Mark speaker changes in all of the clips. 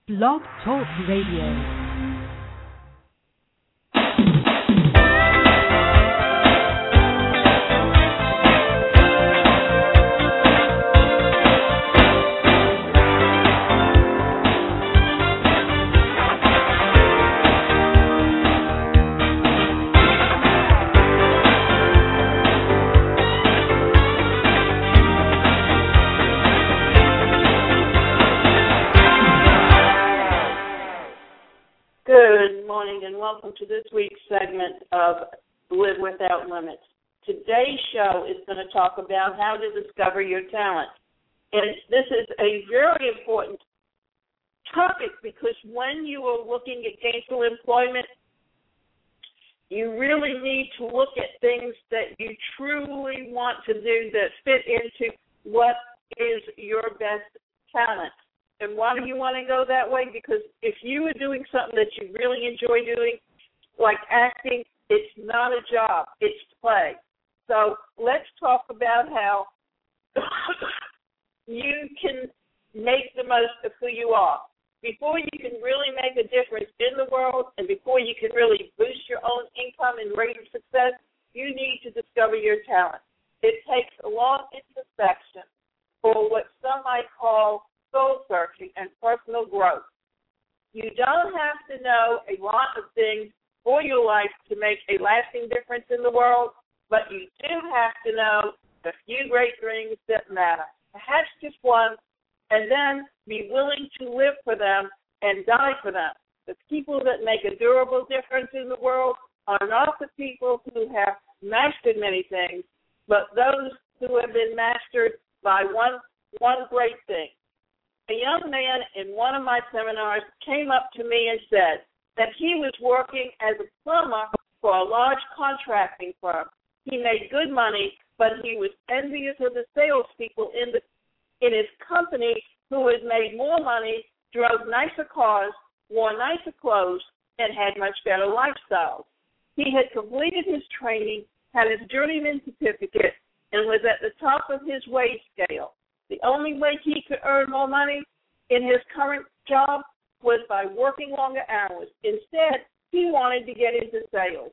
Speaker 1: Blog Talk Radio.
Speaker 2: Good morning and welcome to this week's segment of Live Without Limits. Today's show is going to talk about how to discover your talent. And this is a very important topic because when you are looking at gainful employment, you really need to look at things that you truly want to do that fit into what is your best talent. And why do you want to go that way? Because if you are doing something that you really enjoy doing, like acting, it's not a job, it's play. So let's talk about how you can make the most of who you are. Before you can really make a difference in the world and before you can really boost your own income and rate of success, you need to discover your talent. It takes a long introspection or what some might call soul searching and personal growth. You don't have to know a lot of things for your life to make a lasting difference in the world, but you do have to know a few great things that matter, perhaps just one, and then be willing to live for them and die for them. The people that make a durable difference in the world are not the people who have mastered many things, but those who have been mastered by one great thing. A young man in one of my seminars came up to me and said that he was working as a plumber for a large contracting firm. He made good money, but he was envious of the salespeople in his company who had made more money, drove nicer cars, wore nicer clothes, and had much better lifestyles. He had completed his training, had his journeyman certificate, and was at the top of his wage scale. The only way he could earn more money in his current job was by working longer hours. Instead, he wanted to get into sales.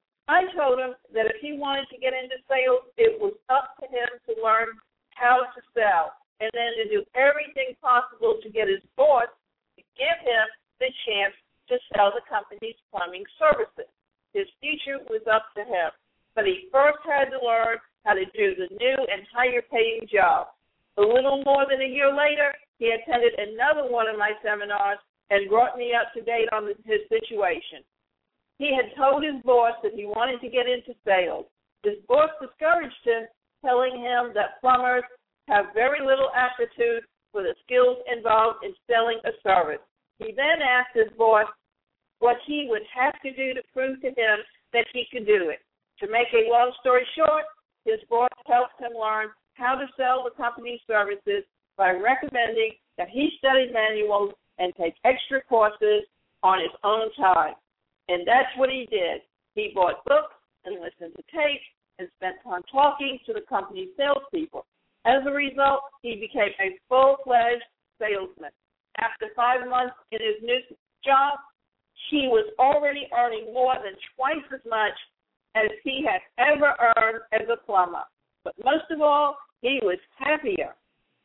Speaker 2: I told him that if he wanted to get into sales, it was up to him to learn how to sell and then to do everything possible to get his boss to give him the chance to sell the company's plumbing services. His future was up to him, but he first had to learn how to do the new and higher-paying job. A little more than a year later, he attended another one of my seminars and brought me up to date on his situation. He had told his boss that he wanted to get into sales. His boss discouraged him, telling him that plumbers have very little aptitude for the skills involved in selling a service. He then asked his boss what he would have to do to prove to him that he could do it. To make a long story short, his boss helped him learn how to sell the company's services by recommending that he study manuals and take extra courses on his own time. And that's what he did. He bought books and listened to tapes and spent time talking to the company's salespeople. As a result, he became a full-fledged salesman. After 5 months in his new job, he was already earning more than twice as much as he had ever earned as a plumber. But most of all, he was happier.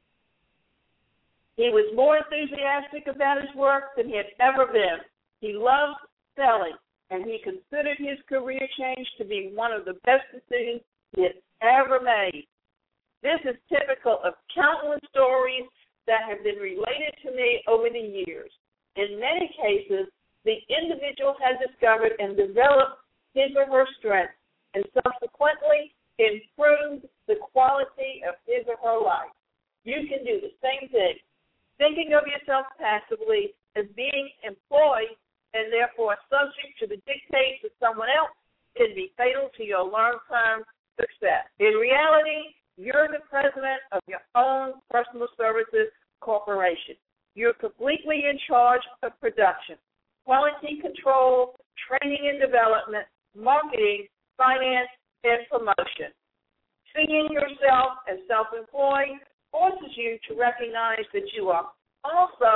Speaker 2: He was more enthusiastic about his work than he had ever been. He loved selling, and he considered his career change to be one of the best decisions he had ever made. This is typical of countless stories that have been related to me over the years. In many cases, the individual has discovered and developed his or her strength and subsequently improved the quality of his or her life. You can do the same thing. Thinking of yourself passively as being employed and therefore subject to the dictates of someone else can be fatal to your long-term success. In reality, you're the president of your own personal services corporation. You're completely in charge of production, quality control, training and development, marketing, finance, and promotion. Seeing yourself as self-employed forces you to recognize that you are also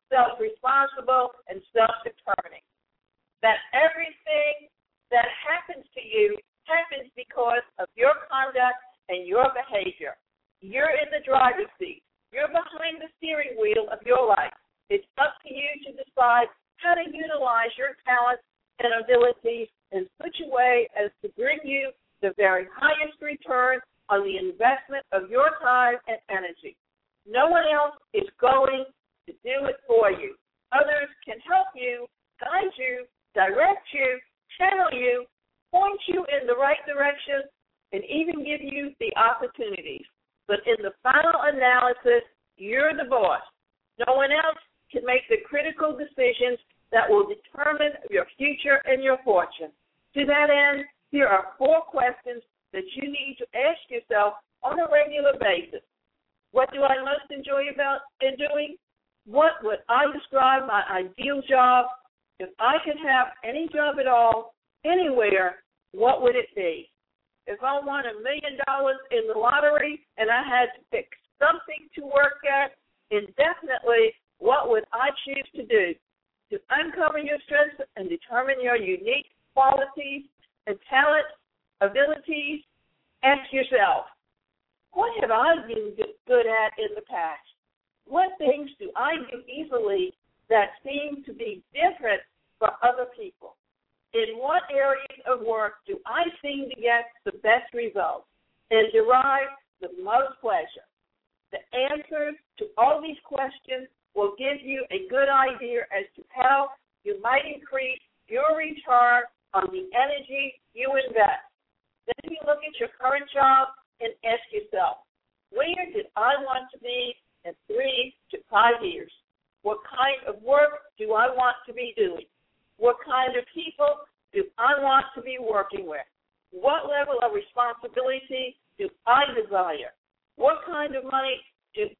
Speaker 2: self-responsible, and self-determining. That everything that happens to you happens because of your conduct and your behavior. You're in the driver's seat. You're behind the steering wheel of your life. It's up to you to decide how to utilize your talents and abilities in such a way as to bring you the very highest return on the investment of your time and energy. No one else is going to do it for you. Others can help you, guide you, direct you, channel you, point you in the right direction, and even give you the opportunities. But in the final analysis, you're the boss. No one else can make the critical decisions that will determine your future and your fortune. To that end, here are 4 questions that you need to ask yourself on a regular basis. What do I most enjoy in doing? What would I describe my ideal job? If I could have any job at all, anywhere, what would it be? If I won $1 million in the lottery and I had to pick something to work at indefinitely, what would I choose to do? To uncover your strengths and determine your unique qualities and talents, abilities, ask yourself, what have I been good at in the past? What things do I do easily that seem to be different from other people? In what areas of work do I seem to get the best results and derive the most pleasure? The answers to all these questions will give you a good idea as to how you might increase your return on the energy you invest. Then you look at your current job and ask yourself, where did I want to be in 3 to 5 years? What kind of work do I want to be doing? What kind of people do I want to be working with? What level of responsibility do I desire? What kind of money do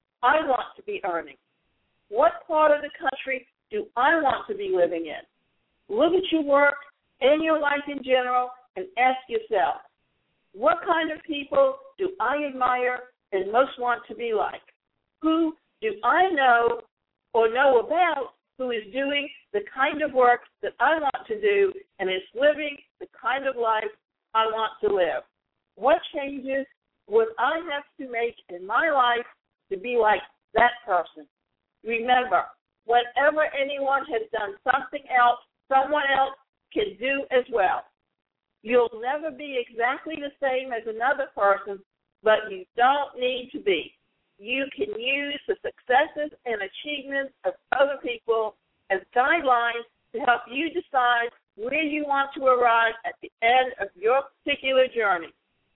Speaker 2: I want to be earning? What part of the country do I want to be living in? Look at your work and your life in general and ask yourself, what kind of people do I admire and most want to be like? Who do I know or know about who is doing the kind of work that I want to do and is living the kind of life I want to live? What changes would I have to make in my life to be like that person? Remember, whenever anyone has done something else, someone else can do as well. You'll never be exactly the same as another person, but you don't need to be. You can use the successes and achievements of other people as guidelines to help you decide where you want to arrive at the end of your particular journey.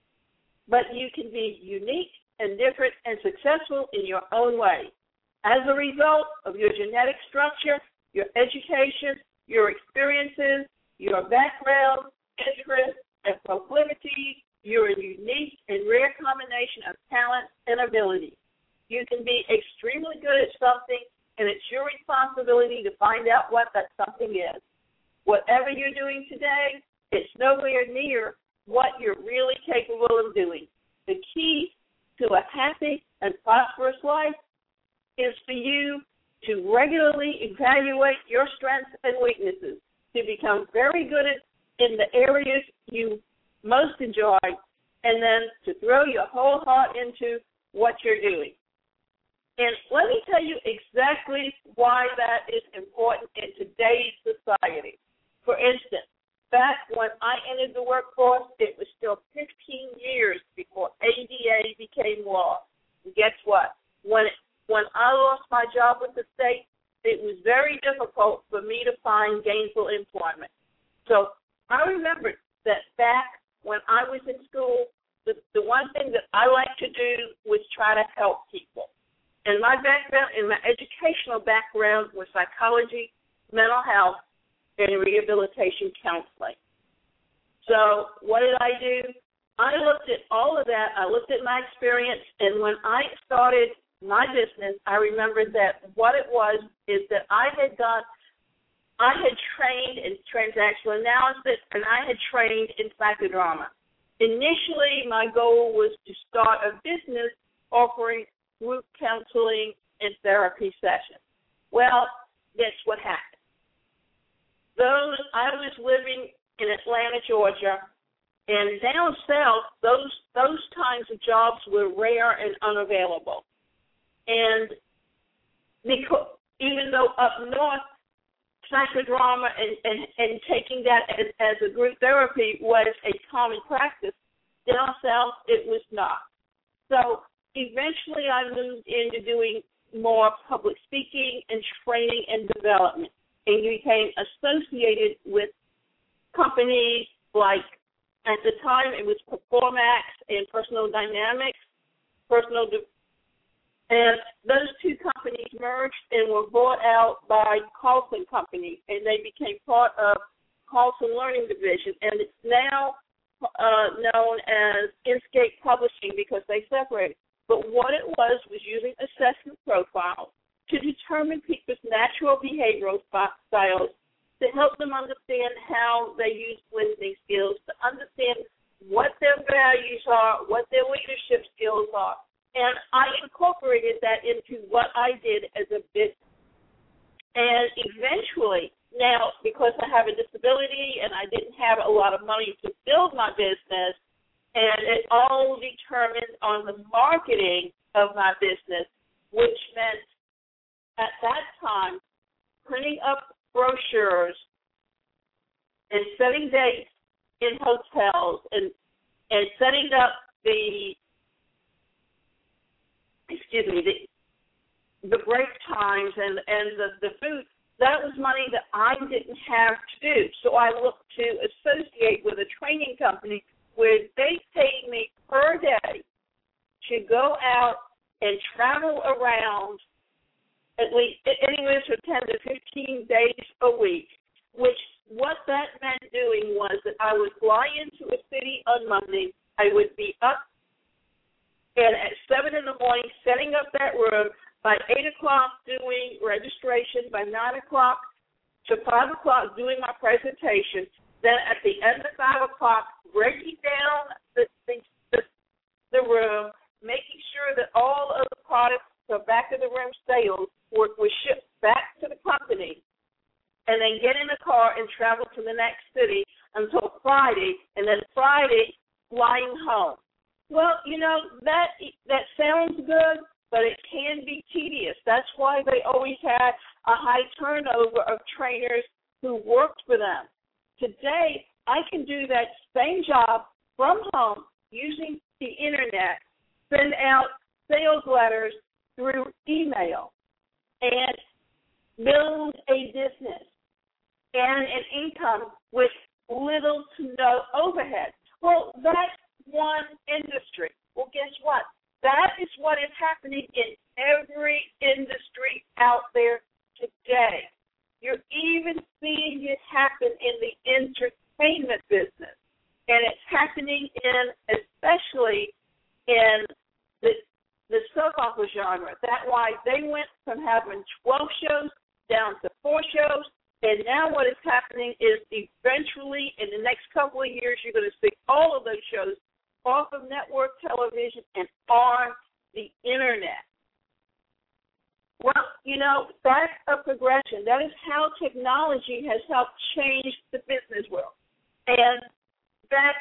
Speaker 2: But you can be unique and different and successful in your own way. As a result of your genetic structure, your education, your experiences, your background, interests, and proclivities, you're a unique and rare combination of talent and ability. You can be extremely good at something, and it's your responsibility to find out what that something is. Whatever you're doing today, it's nowhere near what you're really capable of doing. The key to a happy and prosperous life is for you to regularly evaluate your strengths and weaknesses, to become very good in the areas you most enjoy, and then to throw your whole heart into what you're doing. And let me tell you exactly why that is important in today's society. For instance, back when I entered the workforce, it was still 15 years before ADA became law. And guess what? When I lost my job with the state, it was very difficult for me to find gainful employment. So I remembered that back when I was in school, the one thing that I liked to do was try to help people. And my background, and my educational background was psychology, mental health, and rehabilitation counseling. So what did I do? I looked at all of that. I looked at my experience, and when I started my business, I remembered that what it was is that I had trained in transactional analysis, and I had trained in psychodrama. Initially, my goal was to start a business offering group counseling and therapy sessions. Well, that's what happened. I was living in Atlanta, Georgia, and down south, those kinds of jobs were rare and unavailable. And because even though up north, psychodrama and taking that as a group therapy was a common practice, down south it was not. So eventually I moved into doing more public speaking and training and development, and became associated with companies like, at the time it was Performax and Personal Dynamics, and those two companies merged and were bought out by Carlson Company, and they became part of Carlson Learning Division, and it's now known as Inscape Publishing because they separated. But what it was using assessment profiles to determine people's natural behavioral styles, to help them understand how they use listening skills, to understand what their values are, what their leadership skills are. And I incorporated that into what I did as a business. And eventually, now, because I have a disability and I didn't have a lot of money to build my business, and it all determined on the marketing of my business, which meant at that time printing up brochures and setting dates in hotels and setting up the break times and the food. That was money that I didn't have to do. So I looked to associate with a training company where they paid me per day to go out and travel around at least anywhere from 10 to 15 days a week, which what that meant doing was that I would fly into a city on Monday. I would be up and at 7 in the morning setting up that room, by 8 o'clock doing registration, by 9 o'clock to 5 o'clock doing my presentation, then at the end of 5 o'clock breaking down the room, making sure that all of the products for back of the room sales were shipped back to the company, and then get in the car and travel to the next city until Friday, and then Friday flying home. Well, that sounds good, but it can be tedious. That's why they always had a high turnover of trainers who worked for them. Today, I can do that same job from home using the Internet, send out sales letters through email, and build a business and an income with little to no overhead. Well, that's one industry. Well, guess what? That is what is happening in every industry out there today. You're even seeing it happen in the entertainment business. And it's happening especially in the soap opera genre. That's why they went from having 12 shows down to 4 shows. And now what is happening is eventually in the next couple of years, you're going to see all of those shows off of network television and on the Internet. Well, that's a progression. That is how technology has helped change the business world. And back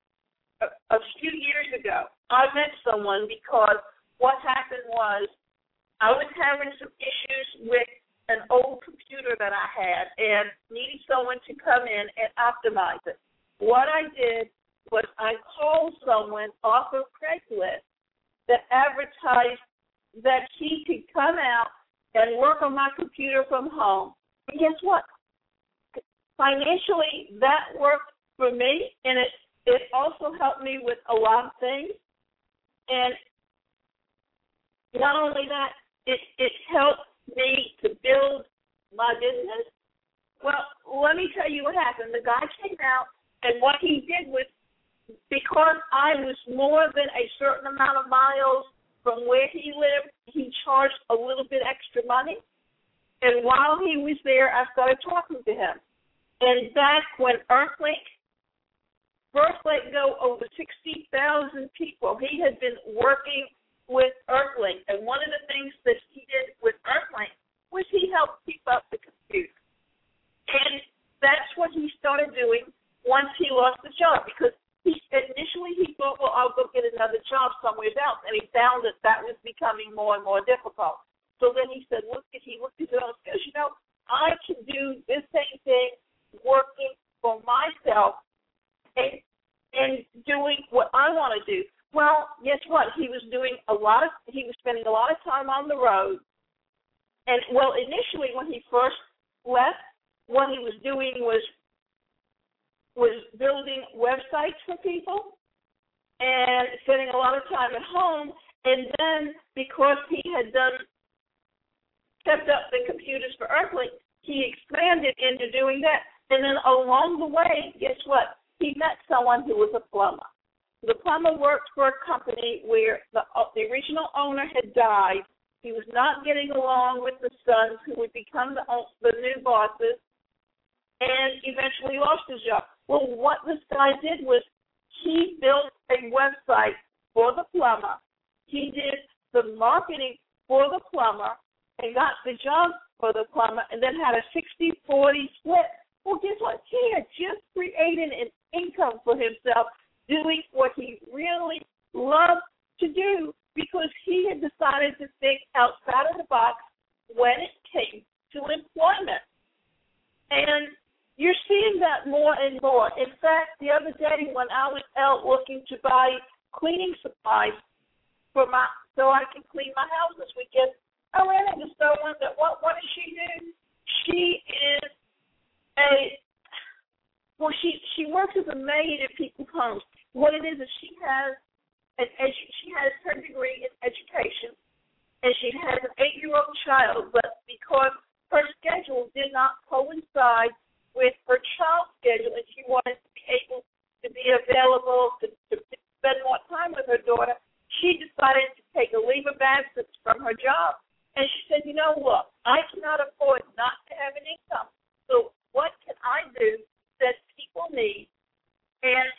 Speaker 2: a few years ago, I met someone because what happened was I was having some issues with an old computer that I had and needed someone to come in and optimize it. What I did was I called someone off of Craigslist that advertised that he could come out and work on my computer from home. And guess what? Financially, that worked for me, and it also helped me with a lot of things. And not only that, it helped me to build my business. Well, let me tell you what happened. The guy came out, and what he did was, because I was more than a certain amount of miles from where he lived, he charged a little bit extra money. And while he was there, I started talking to him. And back when Earthlink first let go over 60,000 people, he had been working with Earthlink. And one of the things that he did with Earthlink was he helped keep up the computer. And that's what he started doing once he lost the job, because initially he thought, well, I'll go get another job somewhere else, and he found that was becoming more and more difficult. So then he said, he looked at his own skills. I can do this same thing working for myself and doing what I want to do. Well, guess what? He was spending a lot of time on the road. And, well, initially when he first left, what he was doing was building websites for people and spending a lot of time at home. And then because he had kept up the computers for Earthlink, he expanded into doing that. And then along the way, guess what? He met someone who was a plumber. The plumber worked for a company where the original owner had died. He was not getting along with the sons, who would become the new bosses, and eventually lost his job. Well, what this guy did was he built a website for the plumber. He did the marketing for the plumber and got the job for the plumber, and then had a 60-40 split. Well, guess what? He had just created an income for himself doing what he really loved to do, because he had decided to think outside of the box when it came to employment. And you're seeing that more and more. In fact, the other day when I was out looking to buy cleaning supplies so I can clean my house this weekend, I ran into someone that, what does she do? She is she works as a maid at people's homes. What it is she has her degree in education, and she has an 8-year-old child, but because her schedule did not coincide with her child's schedule, and she wanted to be able to be available to spend more time with her daughter, she decided to take a leave of absence from her job. And she said, look, I cannot afford not to have an income. So what can I do that people need and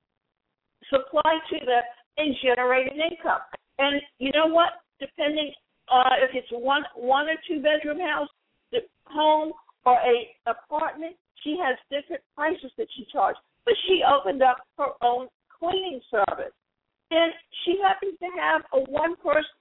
Speaker 2: supply to them and generate an income? And you know what? Depending if it's one or two bedroom house, home, or a apartment, she has different prices that she charges. But she opened up her own cleaning service, and she happens to have a one-person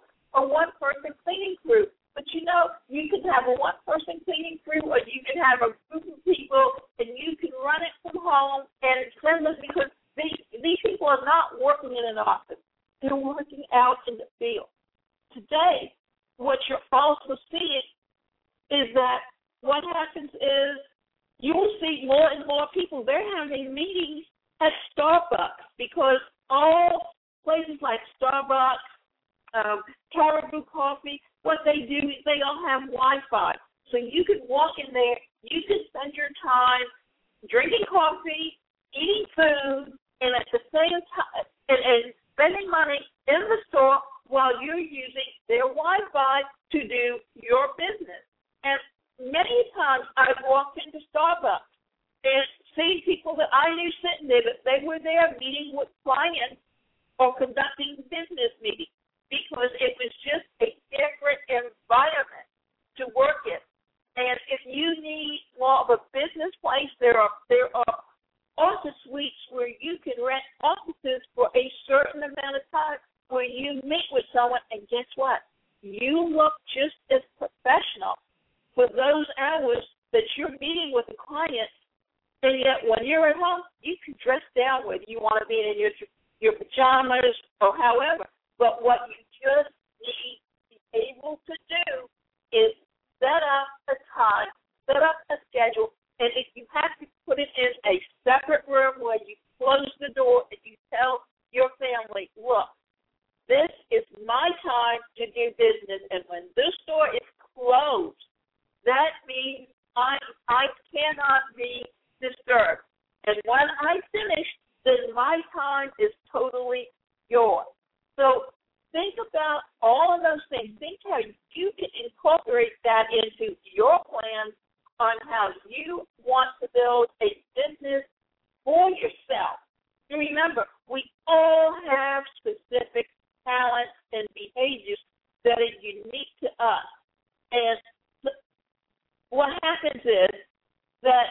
Speaker 2: cleaning crew. But you can have a one-person cleaning crew, or you can have a group of people, and you can run it from home. And it's friendless, because these people are not working in an office. They're working out in the field. Today, what you're also seeing is that what happens is you will see more and more people. They're having meetings at Starbucks, because all places like Starbucks, Caribou Coffee, what they do is they all have Wi-Fi. So you can walk in there, you can spend your time drinking coffee, eating food, and at the same time, and spending money in the store while you're using their Wi-Fi to do your business. And many times I've walked into Starbucks and seen people that I knew sitting there, but they were there meeting with clients or conducting business meetings, because it was just a different environment to work in. And if you need more of a business place, there are office suites where you can rent offices for a certain amount of time, where you meet with someone, and guess what? You look just as professional for those hours that you're meeting with a client, and yet when you're at home, you can dress down, whether you want to be in your pajamas or however. But what you just need to be able to do is set up a time, set up a schedule, and if you have to put it in a separate room where you close the door and you tell your family, look, this is my time to do business, and when this door is closed, that means I cannot be disturbed. And when I finish, then my time is totally yours. So think about all of those things. Think how you can incorporate that into your plans on how you want to build a business for yourself. And remember, we all have specific talents and behaviors that are unique to us. And what happens is that,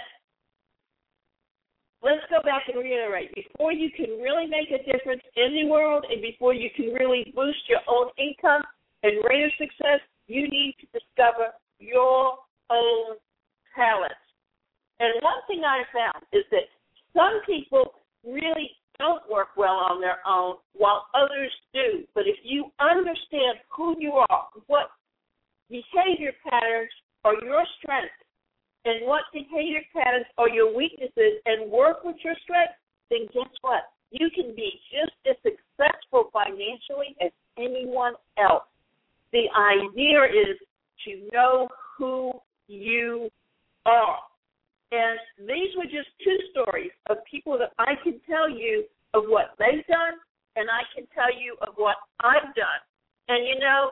Speaker 2: let's go back and reiterate, before you can really make a difference in the world and before you can really boost your own income and rate of success, you need to discover your own talents. And one thing I found is that some people really don't work well on their own while others do. But if you understand who you are, what behavior patterns are your strengths, and what behavior patterns are your weaknesses, and work with your strengths, then guess what? You can be just as successful financially as anyone else. The idea is to know who you are. And these were just two stories of people that I can tell you of what they've done, and I can tell you of what I've done. And, you know,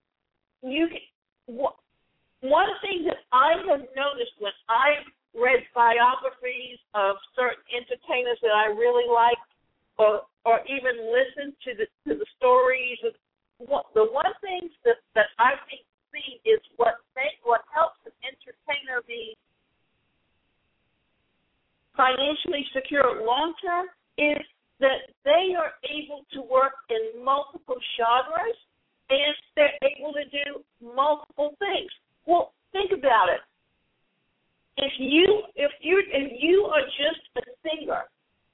Speaker 2: one thing that I have noticed when I've read biographies of certain entertainers that I really like, or even listened to the stories, the one thing that I've seen is what helps an entertainer be financially secure long term is that they are able to work in multiple genres and they're able to do multiple things. Well, think about it. If you are just a singer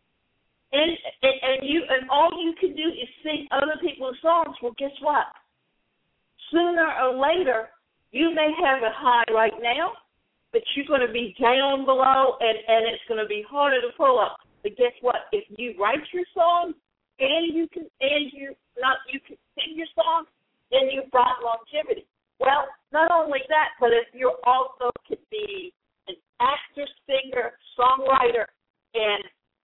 Speaker 2: and all you can do is sing other people's songs, well, guess what? Sooner or later, you may have a high right now, but you're going to be down below, and it's going to be harder to pull up. But guess what? If you write your song and you can sing your song, then you've brought longevity. Well, not only that, but if you also could be an actor, singer, songwriter, and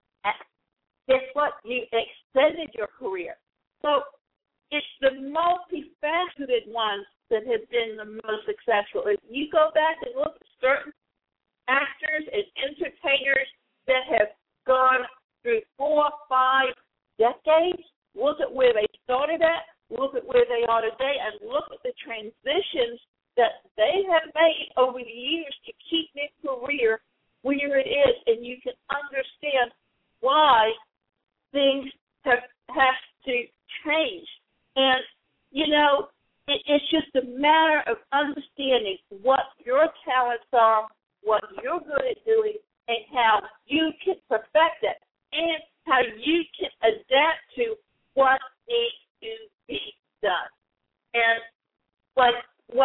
Speaker 2: guess what? You extended your career. So it's the multifaceted ones that have been the most successful. If you go back and look at certain actors and entertainers that have gone through 4 or 5 decades, look at where they started at, look at where they are today, and look at the transitions that they have made over the years to keep their career where it is, and you can understand why things have to change. And, you know, it's just a matter of understanding what your talents are, what you're good at doing, and how you can perfect it, and how you can adapt to what needs to be done. And like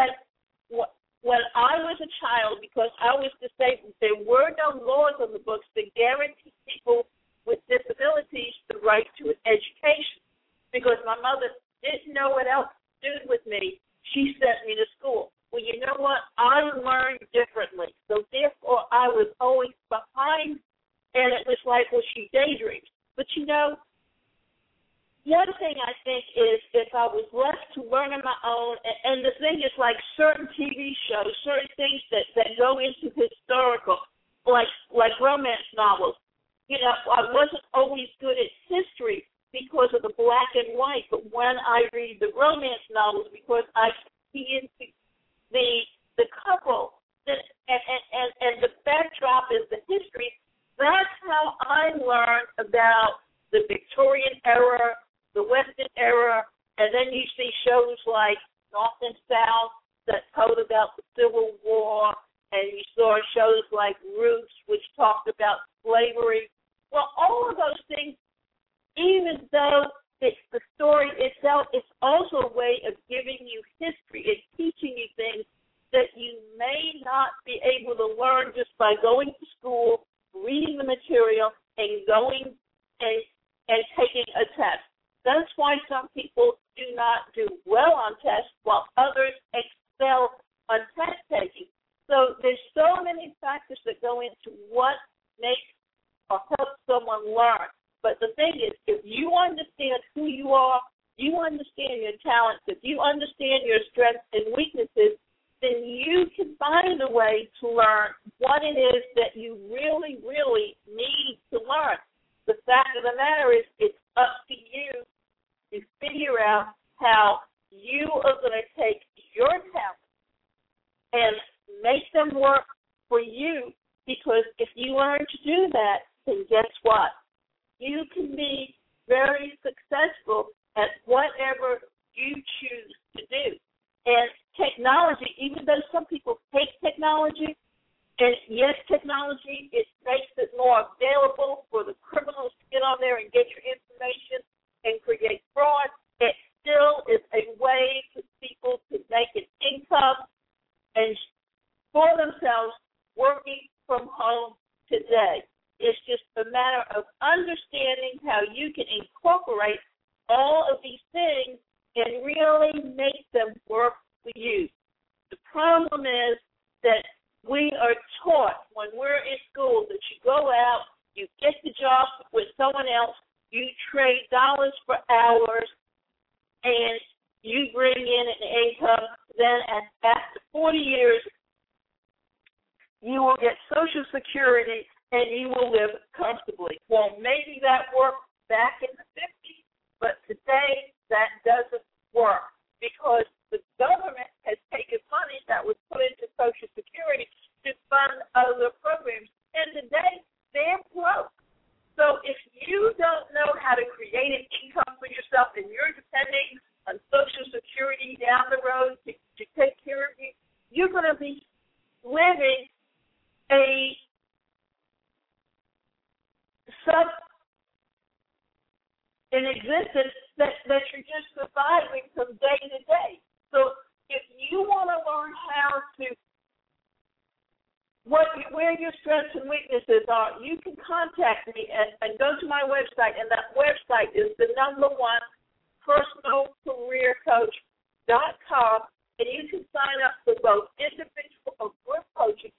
Speaker 2: when I was a child, because I was disabled, there were no laws on the books that guarantee people with disabilities the right to an education, because my mother didn't know what else to do with me. She sent me to school. Well, you know what? I learned differently, so therefore I was always behind, and it was like, well, she daydreams. But, you know, the other thing I think is if I was left to learn on my own, and the thing is like certain TV shows, certain things that go into historical, like romance novels. You know, I wasn't always good at history because of the black and white, but when I read the romance novels, because I see into the couple, and the backdrop is the history, that's how I learned about the Victorian era, the Western era, and then you see shows like North and South that told about the Civil War, and you saw shows like Roots, which talked about slavery. Well, all of those things, even though it's the story itself, it's also a way of giving you history. It's teaching you things that you may not be able to learn just by going to school, reading the material, and going and taking a test. That's why some people do not do well on tests while others excel on test taking. So there's so many factors that go into what makes or helps someone learn. But the thing is, if you understand who you are, you understand your talents, if you understand your strengths and weaknesses, then you can find a way to learn what it is that you really, really need to learn. The fact of the matter is, it's up to you to figure out how you are going to take your talent and make them work for you, because if you learn to do that, then guess what? You can be very successful at whatever you choose to do. And technology, even though some people hate technology, and yes, technology, it makes it more available for the criminals to get on there and get your information and create fraud, it still is a way for people to make an income and for themselves working from home today. It's just a matter of understanding how you can incorporate all of these things and really make them work for you. The problem is that we are taught when we're in school that you go out, you get the job with someone else, you trade dollars for hours, and you bring in an income. Then after 40 years, you will get Social Security and you will live comfortably. Well, maybe that worked back in the 50s, but today that doesn't work because the government has taken money that was put into Social Security to fund other programs, and today they're broke. So if you don't know how to create an income for yourself and you're depending on Social Security down the road to take care of you, you're going to be living an existence that you're just surviving from day to day. So if you want to learn how to where your strengths and weaknesses are, you can contact me and go to my website, and that website is the #1 personalcareercoach.com, and you can sign up for both individual or group coaching